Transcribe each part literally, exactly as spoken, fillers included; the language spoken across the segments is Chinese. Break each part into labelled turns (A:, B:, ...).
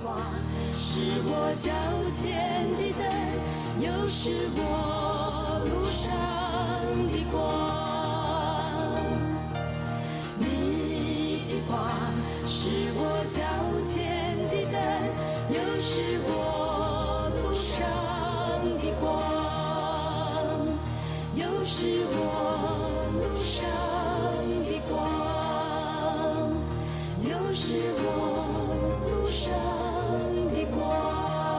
A: 光是我脚前的灯，又是我路上的光。你的光是我脚前的灯，又是我路上的光，又是我路上的光，又是我路上的光。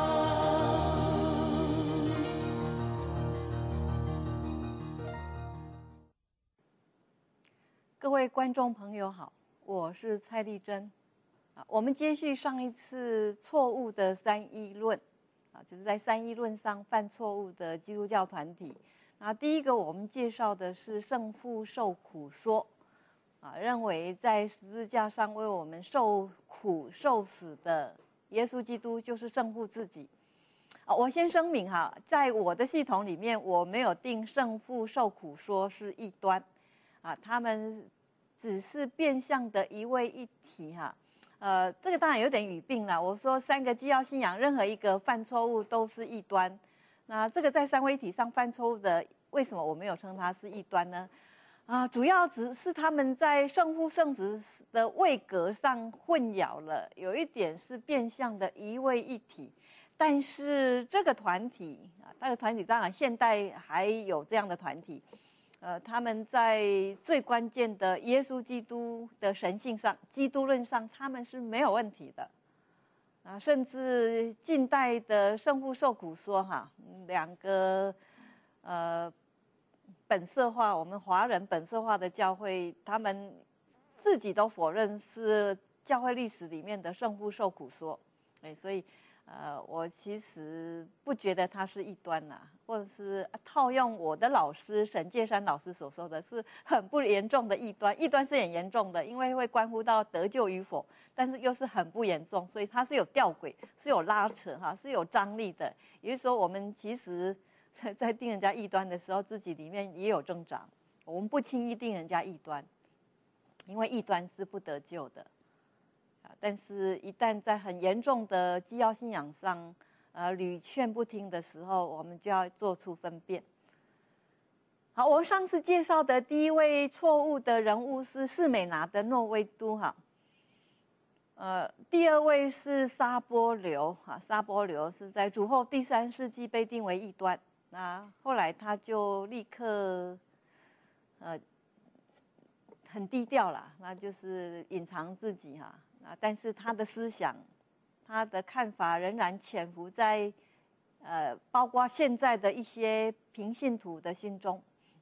B: 各位观众朋友好，我是蔡丽珍。啊，我们接续上一次错误的三一论，啊，就是在三一论上犯错误的基督教团体。那第一个我们介绍的是圣父受苦说，啊，认为在十字架上为我们受苦受死的耶稣基督就是圣父自己。啊，我先声明哈，在我的系统里面，我没有定圣父受苦说是异端，啊，他们只是变相的一位一体哈。呃，这个当然有点语病了。我说三个基要信仰，任何一个犯错误都是异端。那这个在三位一体上犯错误的，为什么我没有称它是异端呢？啊，主要只是他们在圣父圣子的位格上混淆了，有一点是变相的一位一体。但是这个团体啊，这个团体当然现代还有这样的团体。呃，他们在最关键的耶稣基督的神性上、基督论上，他们是没有问题的。啊，甚至近代的圣父受苦说哈，两个呃本色化，我们华人本色化的教会，他们自己都否认是教会历史里面的圣父受苦说。哎，所以。呃，我其实不觉得它是异端呐、啊，或者是套用我的老师沈介山老师所说的，是很不严重的异端。异端是很严重的，因为会关乎到得救与否，但是又是很不严重，所以它是有吊诡，是有拉扯哈，是有张力的。也就是说，我们其实在定人家异端的时候，自己里面也有挣扎。我们不轻易定人家异端，因为异端是不得救的。但是，一旦在很严重的基要信仰上，呃，屡劝不听的时候，我们就要做出分辨。好，我们上次介绍的第一位错误的人物是士美拿的诺维都哈，呃，第二位是沙波流哈，沙波流是在主后第三世纪被定为异端，那后来他就立刻，呃，很低调啦，那就是隐藏自己哈。啊，但是他的思想，他的看法仍然潜伏在，呃，包括现在的一些平信徒的心中。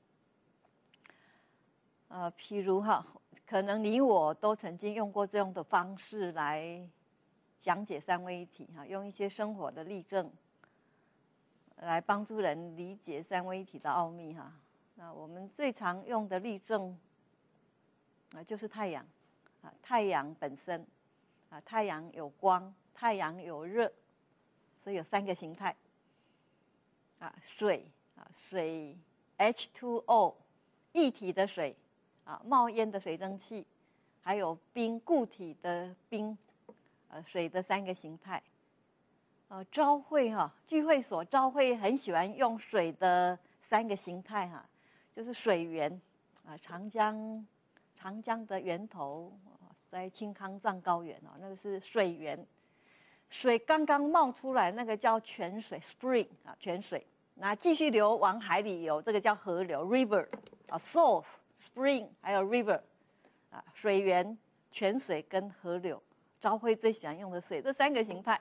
B: 呃，譬如哈，可能你我都曾经用过这样的方式来讲解三位一体哈，用一些生活的例证来帮助人理解三位一体的奥秘哈。那我们最常用的例证啊，就是太阳。啊，太阳本身，啊，太阳有光，太阳有热，所以有三个形态。啊，水啊，水 H 二 O， 液体的水，啊，冒烟的水蒸气，还有冰固体的冰，呃，水的三个形态。呃，朝会哈、啊，聚会所朝会很喜欢用水的三个形态哈、啊，就是水源啊，长江。长江的源头在青康藏高原哦，那个是水源，水刚刚冒出来，那个叫泉水 （spring） 啊，泉水。那继续流往海里游，这个叫河流 （river） 啊 ，source、spring 还有 river 啊，水源、泉水跟河流。朝晖最喜欢用的水，这三个形态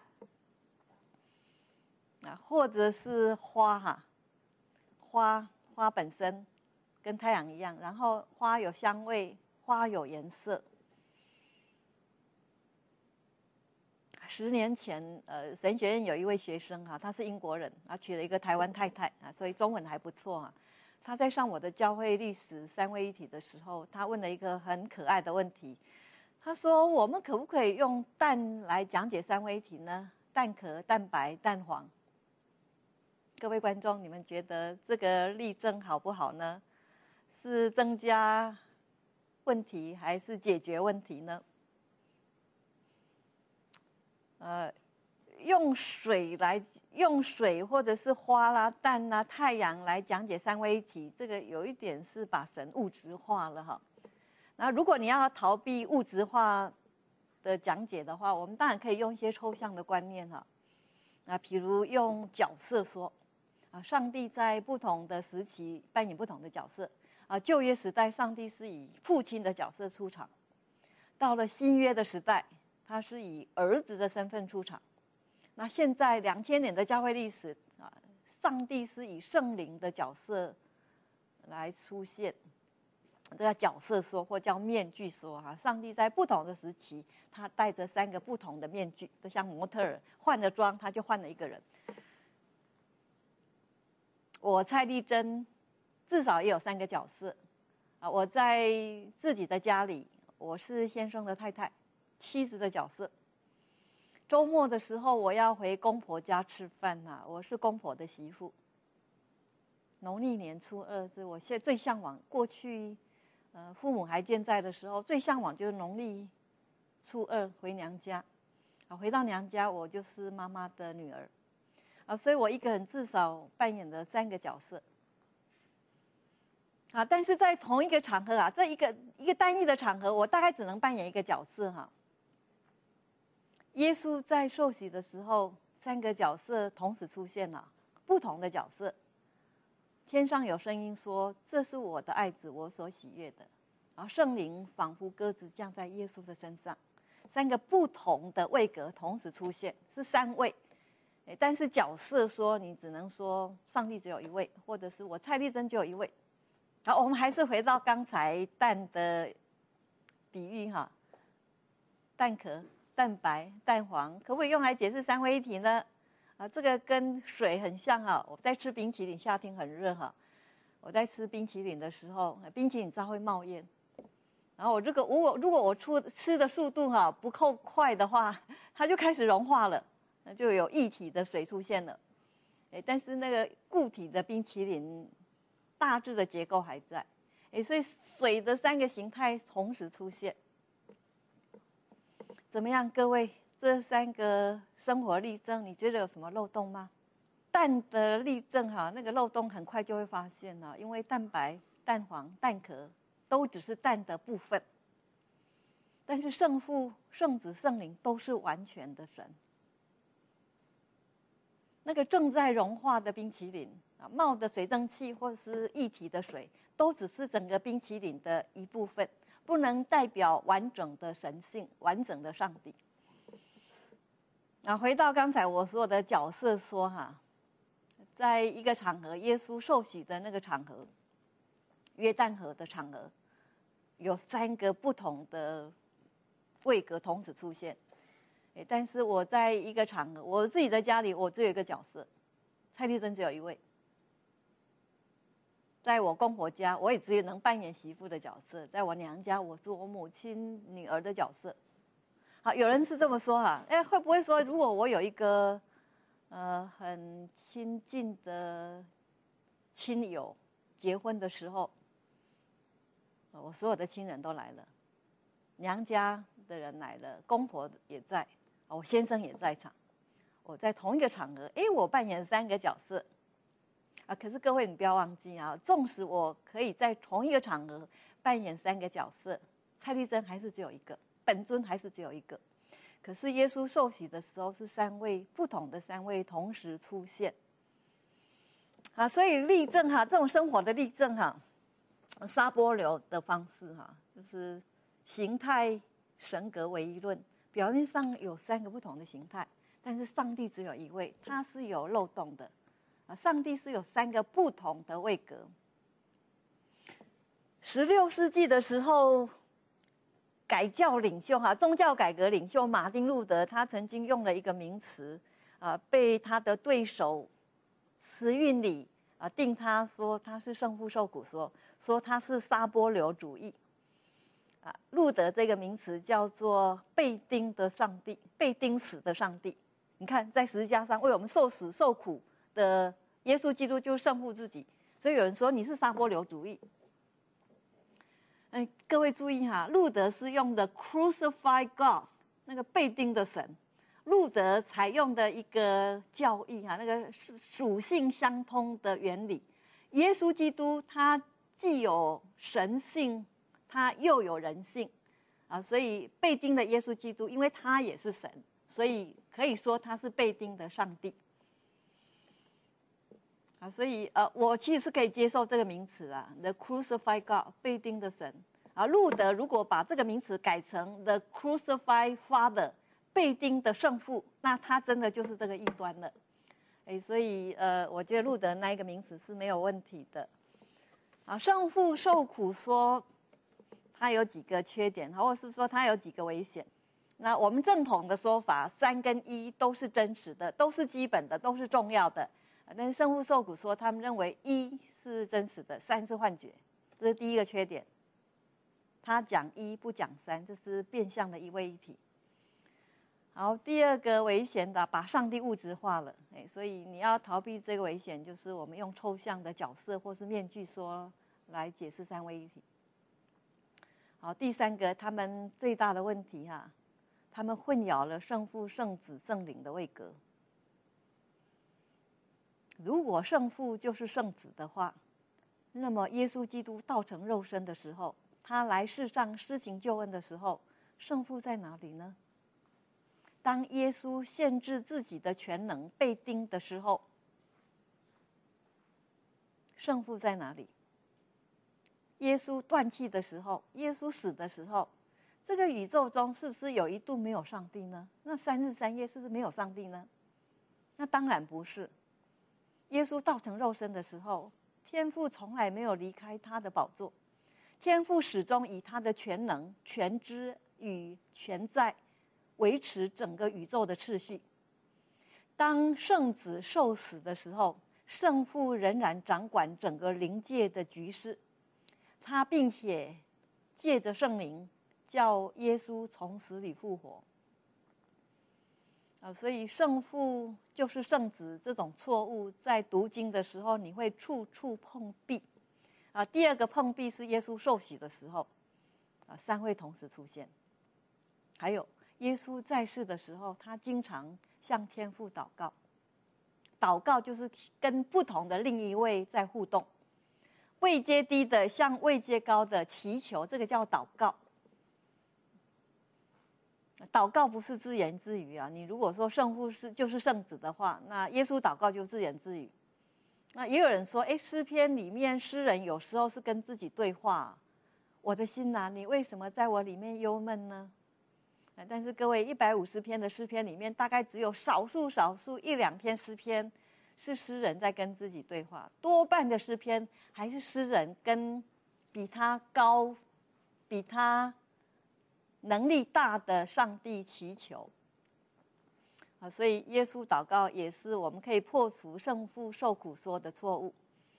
B: 啊，或者是花哈，花花本身跟太阳一样，然后花有香味。花有颜色。十年前，呃，神学院有一位学生哈、啊，他是英国人，啊，娶了一个台湾太太啊，所以中文还不错啊。他在上我的教会历史三位一体的时候，他问了一个很可爱的问题。他说：“我们可不可以用蛋来讲解三位一体呢？蛋壳、蛋白、蛋黄。”各位观众，你们觉得这个例证好不好呢？是增加问题还是解决问题呢？呃， 用水来用水或者是花啦、蛋啦、太阳来讲解三位一体，这个有一点是把神物质化了哈。那如果你要逃避物质化的讲解的话，我们当然可以用一些抽象的观念哈。那比如用角色说，啊，上帝在不同的时期扮演不同的角色。啊，旧约时代，上帝是以父亲的角色出场；到了新约的时代，他是以儿子的身份出场。那现在两千年的教会历史啊，上帝是以圣灵的角色来出现，这叫角色说或叫面具说哈。上帝在不同的时期，他戴着三个不同的面具，就像模特儿换了妆，他就换了一个人。我蔡丽珍至少也有三个角色啊！我在自己的家里，我是先生的太太，妻子的角色。周末的时候，我要回公婆家吃饭呐、啊，我是公婆的媳妇。农历年初二是我现在最向往，过去呃父母还健在的时候，最向往就是农历初二回娘家。啊，回到娘家，我就是妈妈的女儿啊，所以我一个人至少扮演了三个角色。啊，但是在同一个场合啊，这一个一个单一的场合，我大概只能扮演一个角色哈。耶稣在受洗的时候，三个角色同时出现了，不同的角色。天上有声音说：“这是我的爱子，我所喜悦的。”然后圣灵仿佛鸽子降在耶稣的身上，三个不同的位格同时出现，是三位。但是角色说，你只能说上帝只有一位，或者是我蔡丽珍只有一位。好，我们还是回到刚才蛋的比喻哈，蛋壳、蛋白、蛋黄，可不可以用来解释三位一体呢？啊，这个跟水很像哈。我在吃冰淇淋，夏天很热哈，我在吃冰淇淋的时候，冰淇淋知道会冒烟，然后我这个如果如果我出吃的速度哈不够快的话，它就开始融化了，那就有液体的水出现了。哎，但是那个固体的冰淇淋大致的结构还在，哎，所以水的三个形态同时出现，怎么样，各位？这三个生活例证，你觉得有什么漏洞吗？蛋的例证哈，那个漏洞很快就会发现了，因为蛋白、蛋黄、蛋壳都只是蛋的部分，但是圣父、圣子、圣灵都是完全的神。那个正在融化的冰淇淋啊，冒的水蒸气或是液体的水，都只是整个冰淇淋的一部分，不能代表完整的神性、完整的上帝。啊，回到刚才我说的角色说哈，在一个场合，耶稣受洗的那个场合，约旦河的场合，有三个不同的位格同时出现。但是我在一个场合，我自己的家里，我只有一个角色，蔡丽珍只有一位。在我公婆家，我也只有能扮演媳妇的角色；在我娘家，我是我母亲女儿的角色。好，有人是这么说哈，哎，会不会说，如果我有一个呃很亲近的亲友结婚的时候，我所有的亲人都来了，娘家的人来了，公婆也在，我先生也在场，我在同一个场合，哎，我扮演三个角色啊。可是各位你不要忘记啊，纵使我可以在同一个场合扮演三个角色，蔡丽珍还是只有一个。本尊还是只有一个，可是耶稣受洗的时候是三位不同的三位同时出现，啊，所以例证哈，这种生活的例证哈，沙波流的方式哈，就是形态神格唯一论，表面上有三个不同的形态，但是上帝只有一位，他是有漏洞的，啊，上帝是有三个不同的位格。十六世纪的时候，改教领袖哈，宗教改革领袖马丁路德，他曾经用了一个名词啊，被他的对手慈运理啊定他说他是圣父受苦说，说他是沙波流主义啊。路德这个名词叫做被钉的上帝，被钉死的上帝。你看，在十字架上为我们受死受苦的耶稣基督就是圣父自己，所以有人说你是沙波流主义。嗯，各位注意哈，路德是用的 crucified God， 那个被钉的神， 路德采用的一个教义哈，那个是属性相通的原理。耶稣基督他既有神性，他又有人性啊，所以被钉的耶稣基督，因为他也是神，所以可以说他是被钉的上帝。啊，所以呃，我其实是可以接受这个名词啊 ，the crucified God， 被钉的神。啊，路德如果把这个名词改成 the crucified Father， 被钉的圣父，那他真的就是这个异端了。哎，所以呃，我觉得路德那一个名词是没有问题的。啊，圣父受苦说，他有几个缺点，或者是说他有几个危险。那我们正统的说法，三跟一都是真实的，都是基本的，都是重要的。但是圣父受苦说，他们认为一是真实的，三是幻觉，这是第一个缺点。他讲一不讲三，这是变相的一位一体。好，第二个危险的，把上帝物质化了，哎，所以你要逃避这个危险，就是我们用抽象的角色或是面具说来解释三位一体。好，第三个，他们最大的问题哈、啊，他们混淆了圣父、圣子、圣灵的位格。如果圣父就是圣子的话，那么耶稣基督道成肉身的时候，他来世上施行救恩的时候，圣父在哪里呢？当耶稣限制自己的全能被钉的时候，圣父在哪里？耶稣断气的时候，耶稣死的时候，这个宇宙中是不是有一度没有上帝呢？那三日三夜是不是没有上帝呢？那当然不是。耶稣道成肉身的时候，天父从来没有离开他的宝座，天父始终以他的全能、全知与全在维持整个宇宙的秩序。当圣子受死的时候，圣父仍然掌管整个灵界的局势，他并且借着圣灵叫耶稣从死里复活。啊，所以圣父就是圣子这种错误，在读经的时候你会处处碰壁。啊，第二个碰壁是耶稣受洗的时候，啊，三位同时出现。还有耶稣在世的时候，他经常向天父祷告，祷告就是跟不同的另一位在互动，位阶低的向位阶高的祈求，这个叫祷告。祷告不是自言自语啊！你如果说圣父是就是圣子的话，那耶稣祷告就自言自语。那也有人说，哎，诗篇里面诗人有时候是跟自己对话。我的心啊，你为什么在我里面忧闷呢？但是各位，一百五十篇的诗篇里面，大概只有少数少数一两篇诗篇是诗人在跟自己对话，多半的诗篇还是诗人跟比他高、比他能力大的上帝祈求。啊，所以耶稣祷告也是我们可以破除圣父受苦说的错误。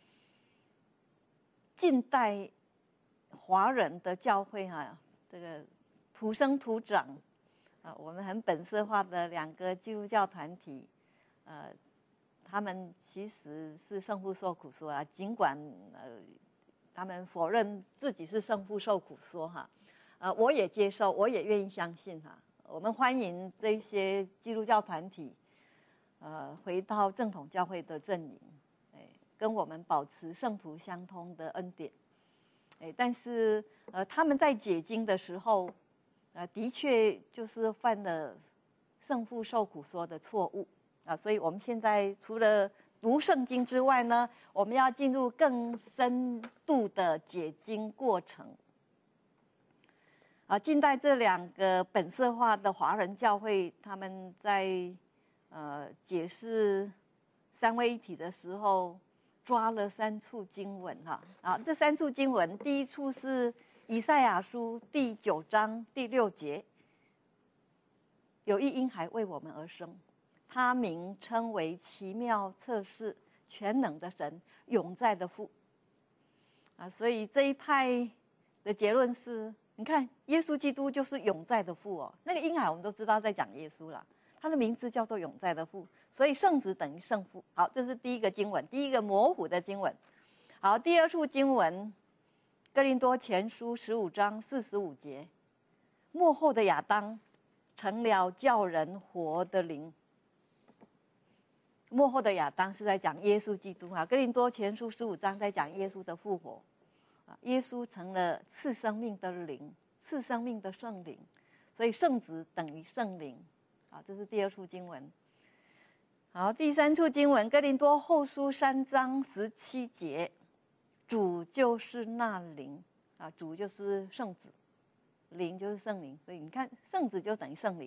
B: 近代华人的教会啊，这个土生土长啊，我们很本色化的两个基督教团体，呃，他们其实是圣父受苦说啊，尽管呃他们否认自己是圣父受苦说哈。呃，我也接受，我也愿意相信哈。我们欢迎这些基督教团体，呃，回到正统教会的阵营，哎，跟我们保持圣徒相通的恩典。哎，但是呃，他们在解经的时候，呃，的确就是犯了圣父受苦说的错误啊。所以我们现在除了读圣经之外呢，我们要进入更深度的解经过程。啊，近代这两个本色化的华人教会，他们在呃解释三位一体的时候，抓了三处经文哈。啊，这三处经文，第一处是以赛亚书第九章第六节，有一婴孩为我们而生，他名称为奇妙测试、全能的神、永在的父。啊，所以这一派的结论是，你看，耶稣基督就是永在的父哦。那个婴孩我们都知道在讲耶稣啦，他的名字叫做永在的父，所以圣子等于圣父。好，这是第一个经文，第一个模糊的经文。好，第二处经文，哥林多前书十五章四十五节，末后的亚当成了叫人活的灵。末后的亚当是在讲耶稣基督啊，哥林多前书十五章在讲耶稣的复活啊，耶稣成了赐生命的灵，赐生命的圣灵，所以圣子等于圣灵啊，这是第二处经文。好，第三处经文，哥林多后书三章十七节，主就是那灵啊，主就是圣子，灵就是圣灵，所以你看圣子就等于圣灵。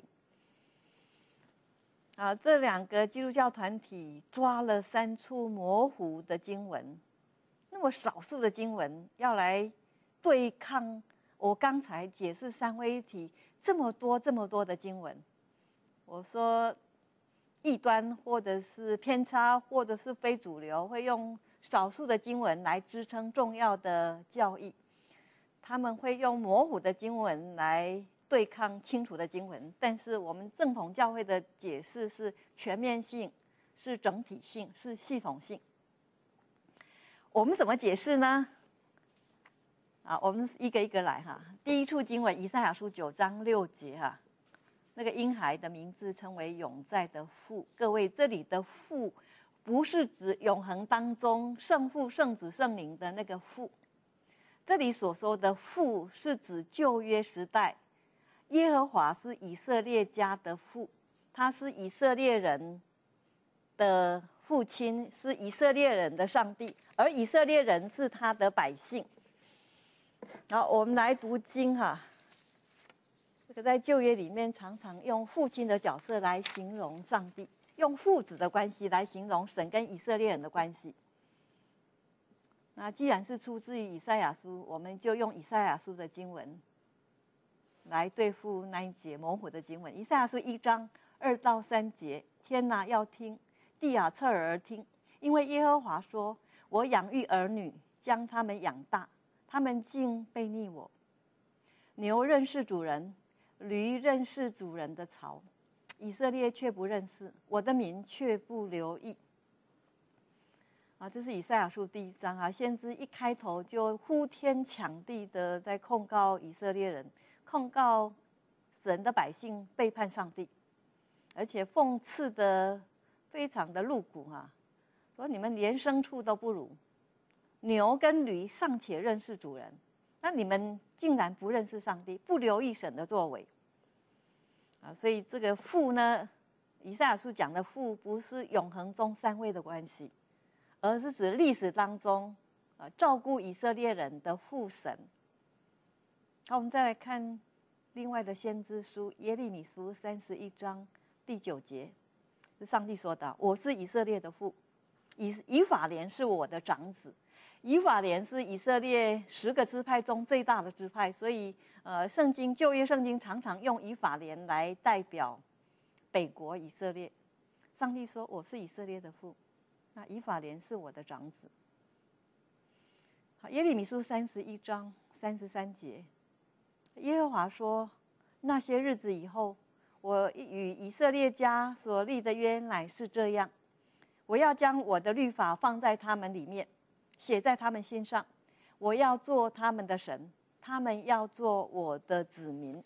B: 啊，这两个基督教团体抓了三处模糊的经文，那么少数的经文要来对抗我刚才解释三位一体这么多这么多的经文。我说异端或者是偏差或者是非主流会用少数的经文来支撑重要的教义，他们会用模糊的经文来对抗清楚的经文，但是我们正统教会的解释是全面性，是整体性，是系统性。我们怎么解释呢？啊，我们一个一个来哈。第一处经文，以赛亚书九章六节哈，那个婴孩的名字称为永在的父。各位，这里的父不是指永恒当中圣父、圣子、圣灵的那个父，这里所说的父是指旧约时代。耶和华是以色列家的父，他是以色列人的父亲，是以色列人的上帝，而以色列人是他的百姓。好，我们来读经哈。这个在旧约里面常常用父亲的角色来形容上帝，用父子的关系来形容神跟以色列人的关系。那既然是出自于以赛亚书，我们就用以赛亚书的经文来对付那一节模糊的经文。以赛亚书一章二到三节，天哪，要听，地啊，侧耳而听，因为耶和华说：我养育儿女，将他们养大，他们竟悖逆我。牛认识主人，驴认识主人的槽，以色列却不认识，我的民却不留意。啊，这是以赛亚书第一章啊，先知一开头就呼天抢地的在控告以色列人，控告神的百姓背叛上帝，而且讽刺的非常的露骨啊，说你们连牲畜都不如，牛跟驴尚且认识主人，那你们竟然不认识上帝，不留意神的作为啊！所以这个父呢，以赛亚书讲的父不是永恒中三位的关系，而是指历史当中啊照顾以色列人的父神。好，我们再来看另外的先知书耶利米书三十一章第九节，是上帝说的：我是以色列的父，以以法莲是我的长子。以法莲是以色列十个支派中最大的支派，所以呃，圣经旧约圣经常常用以法莲来代表北国以色列。上帝说：我是以色列的父，那以法莲是我的长子。好，耶利米书三十一章三十三节，耶和华说：那些日子以后，我与以色列家所立的约乃是这样，我要将我的律法放在他们里面，写在他们心上，我要做他们的神，他们要做我的子民。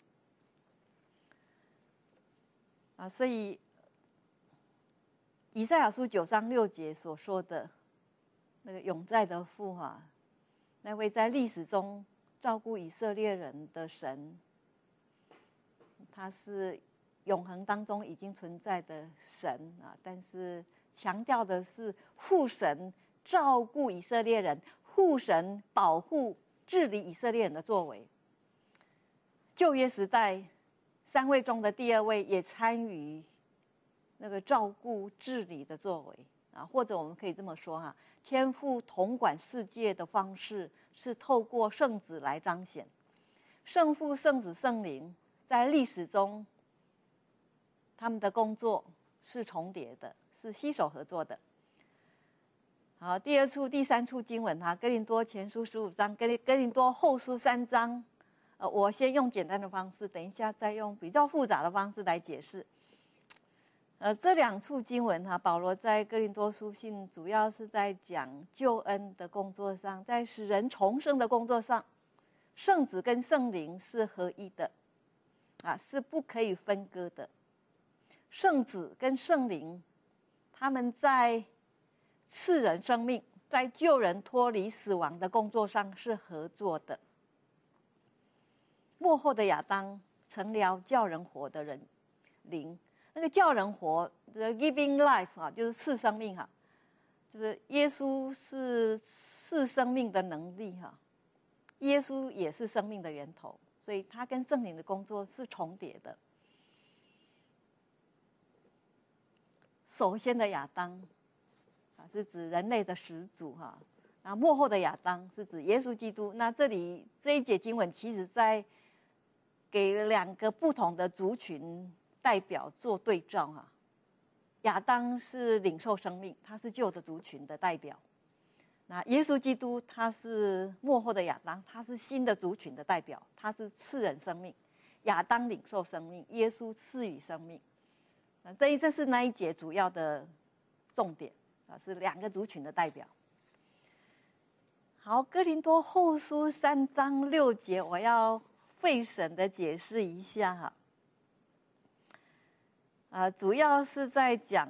B: 啊，所以以赛亚书九章六节所说的那个永在的父啊，那位在历史中照顾以色列人的神，他是永恒当中已经存在的神啊，但是强调的是父神照顾以色列人，父神保护治理以色列人的作为。旧约时代三位中的第二位也参与那个照顾治理的作为啊，或者我们可以这么说哈、啊，天父统管世界的方式是透过圣子来彰显。圣父、圣子、圣灵在历史中他们的工作是重叠的，是携手合作的。好，第二处、第三处经文哈，哥林多前书十五章，哥林哥林多后书三章。呃，我先用简单的方式，等一下再用比较复杂的方式来解释。呃，这两处经文哈，保罗在哥林多书信主要是在讲救恩的工作上，在使人重生的工作上，圣子跟圣灵是合一的。 啊，是不可以分割的。圣子跟圣灵，他们在赐人生命，在救人脱离死亡的工作上是合作的。末后的亚当成了叫人活的人灵，那个叫人活，the giving life 啊，就是赐生命哈、啊，就是耶稣是赐生命的能力哈、啊，耶稣也是生命的源头，所以他跟圣灵的工作是重叠的。首先的亚当啊，是指人类的始祖哈、啊，那末后的亚当是指耶稣基督。那这里这一节经文其实在给两个不同的族群代表做对照哈、啊。亚当是领受生命，他是旧的族群的代表。那耶稣基督他是末后的亚当，他是新的族群的代表，他是赐人生命。亚当领受生命，耶稣赐予生命。那这一这是那一节主要的重点啊，是两个族群的代表。好，哥林多后书三章六节，我要费神的解释一下哈。啊，主要是在讲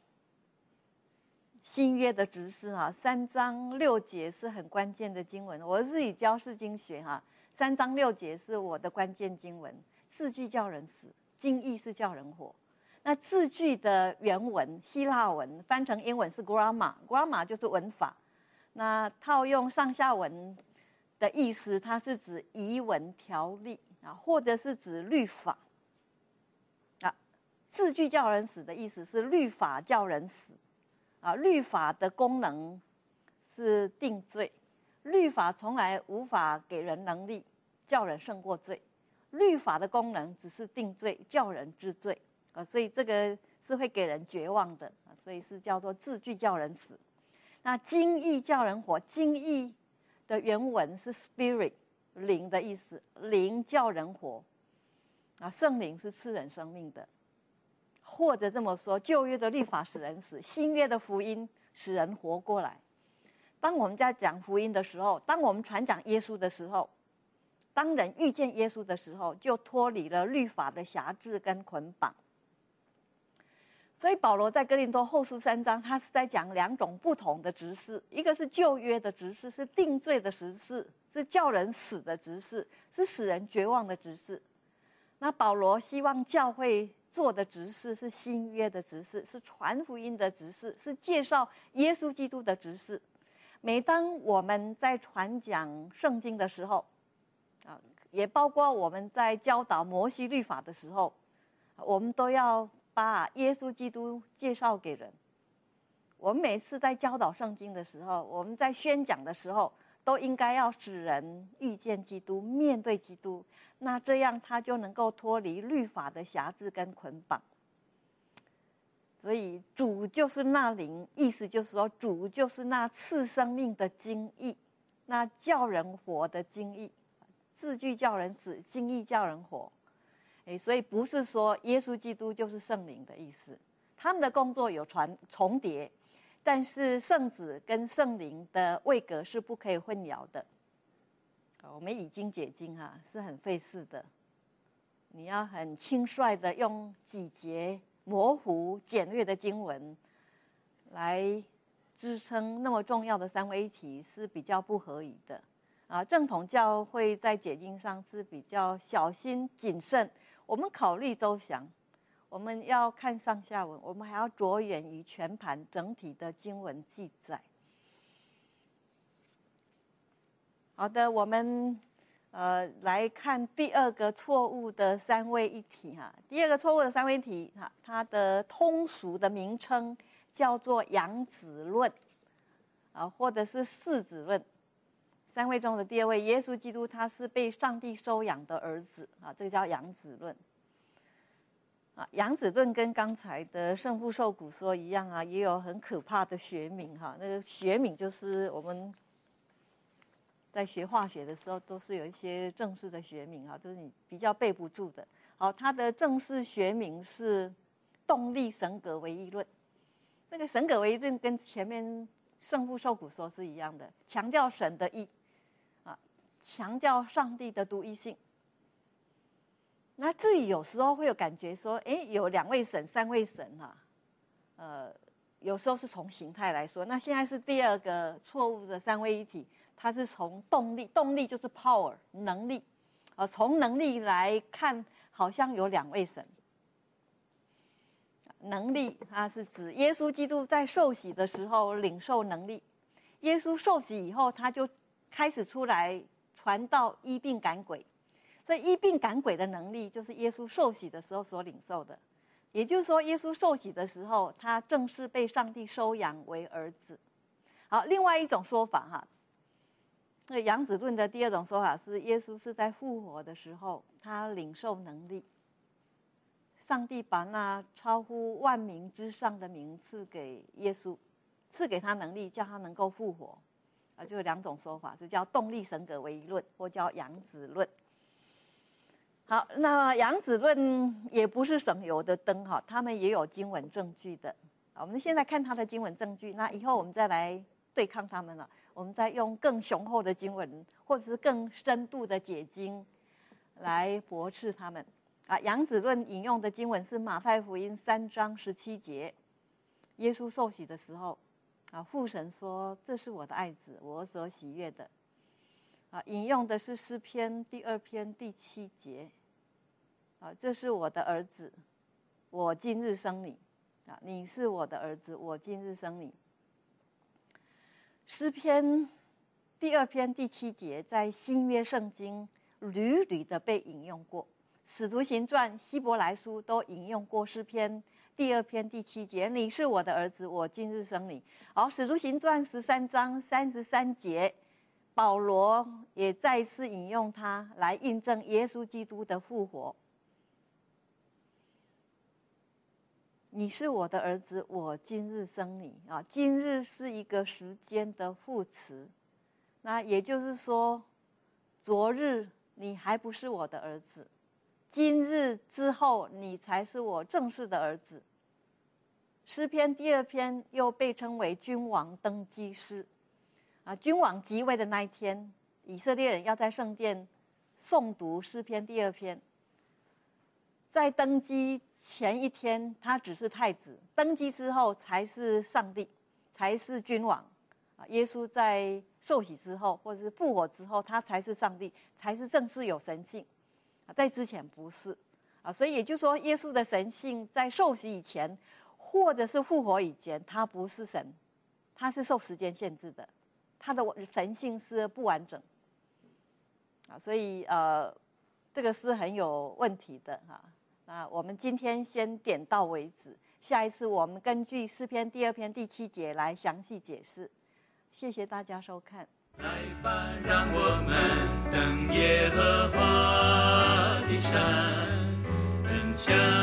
B: 新约的执事哈，三章六节是很关键的经文。我自己教释经学哈，三章六节是我的关键经文。字句叫人死，经义是叫人活。那字句的原文希腊文翻成英文是 grammar，grammar 就是文法。那套用上下文的意思，它是指仪文条例啊，或者是指律法。啊，字句叫人死的意思是律法叫人死。啊，律法的功能是定罪，律法从来无法给人能力叫人胜过罪，律法的功能只是定罪，叫人知罪。啊，所以这个是会给人绝望的，啊，所以是叫做字句叫人死。那经义叫人活，经义的原文是 spirit， 灵的意思，灵叫人活。啊，圣灵是赐人生命的，或者这么说，旧约的律法使人死，新约的福音使人活过来。当我们在讲福音的时候，当我们传讲耶稣的时候，当人遇见耶稣的时候，就脱离了律法的辖制跟捆绑。所以保罗在哥林多后书三章，他是在讲两种不同的执事，一个是旧约的执事，是定罪的执事，是叫人死的执事，是使人绝望的执事。那保罗希望教会做的执事是新约的执事，是传福音的执事，是介绍耶稣基督的执事。每当我们在传讲圣经的时候，啊，也包括我们在教导摩西律法的时候，我们都要把耶稣基督介绍给人。我们每次在教导圣经的时候，我们在宣讲的时候，都应该要使人遇见基督，面对基督，那这样他就能够脱离律法的辖制跟捆绑。所以主就是那灵，意思就是说主就是那赐生命的经义，那叫人活的经义。字句叫人死，经义叫人活。诶，所以不是说耶稣基督就是圣灵的意思，他们的工作有传重叠，但是圣子跟圣灵的位格是不可以混淆的。我们以经解经哈、啊，是很费事的，你要很轻率的用几节模糊简略的经文来支撑那么重要的三位一体，是比较不合宜的啊。正统教会在解经上是比较小心谨慎，我们考虑周详，我们要看上下文，我们还要着眼于全盘整体的经文记载。好的，我们呃来看第二个错误的三位一体哈。第二个错误的三位一体哈，它的通俗的名称叫做养子论啊，或者是嗣子论。三位中的第二位，耶稣基督他是被上帝收养的儿子啊，这个叫养子论。啊，养子论跟刚才的圣父受骨说一样啊，也有很可怕的学名哈。那个学名就是我们在学化学的时候都是有一些正式的学名哈，就是你比较背不住的。好，它的正式学名是动力神格唯一论。那个神格唯一论跟前面圣父受骨说是一样的，强调神的一啊，强调上帝的独一性。 那至于有时候会有感觉说，哎，有两位神、三位神哈、啊，呃，有时候是从形态来说，那现在是第二个错误的三位一体，它是从动力，动力就是 power 能力，呃，从能力来看，好像有两位神。能力它是指耶稣基督在受洗的时候领受能力，耶稣受洗以后，他就开始出来传道、医病赶鬼。所以医病赶鬼的能力就是耶稣受洗的时候所领受的，也就是说，耶稣受洗的时候，他正式被上帝收养为儿子。好，另外一种说法哈，那杨子论的第二种说法是，耶稣是在复活的时候，他领受能力，上帝把那超乎万名之上的名赐给耶稣，赐给他能力，叫他能够复活。啊，就有两种说法，是叫动力神格唯一论，或叫杨子论。好，那杨子论也不是省油的灯哈，他们也有经文证据的。我们现在看他的经文证据，那以后我们再来对抗他们了。我们再用更雄厚的经文，或者是更深度的解经，来驳斥他们。啊，杨子论引用的经文是马太福音三章十七节，耶稣受洗的时候，啊，父神说：“这是我的爱子，我所喜悦的。”啊，引用的是诗篇第二篇第七节，啊，这是我的儿子，我今日生你，啊，你是我的儿子，我今日生你。诗篇第二篇第七节在新约圣经屡屡的被引用过，使徒行传、希伯来书都引用过诗篇第二篇第七节，你是我的儿子，我今日生你。好，使徒行传十三章三十三节。保罗也再次引用它来印证耶稣基督的复活。你是我的儿子，我今日生你啊！今日是一个时间的副词，那也就是说，昨日你还不是我的儿子，今日之后你才是我正式的儿子。诗篇第二篇又被称为君王登基诗。啊，君王即位的那一天，以色列人要在圣殿诵读诗篇第二篇。在登基前一天，他只是太子；登基之后才是上帝，才是君王。啊，耶稣在受洗之后，或者是复活之后，他才是上帝，才是正式有神性。啊，在之前不是。啊，所以也就是说，耶稣的神性在受洗以前，或者是复活以前，他不是神，他是受时间限制的。他的神性是不完整，啊，所以呃，这个是很有问题的哈。那我们今天先点到为止，下一次我们根据诗篇第二篇第七节来详细解释。谢谢大家收看。
C: 来吧，让我们登耶和华的山，奔向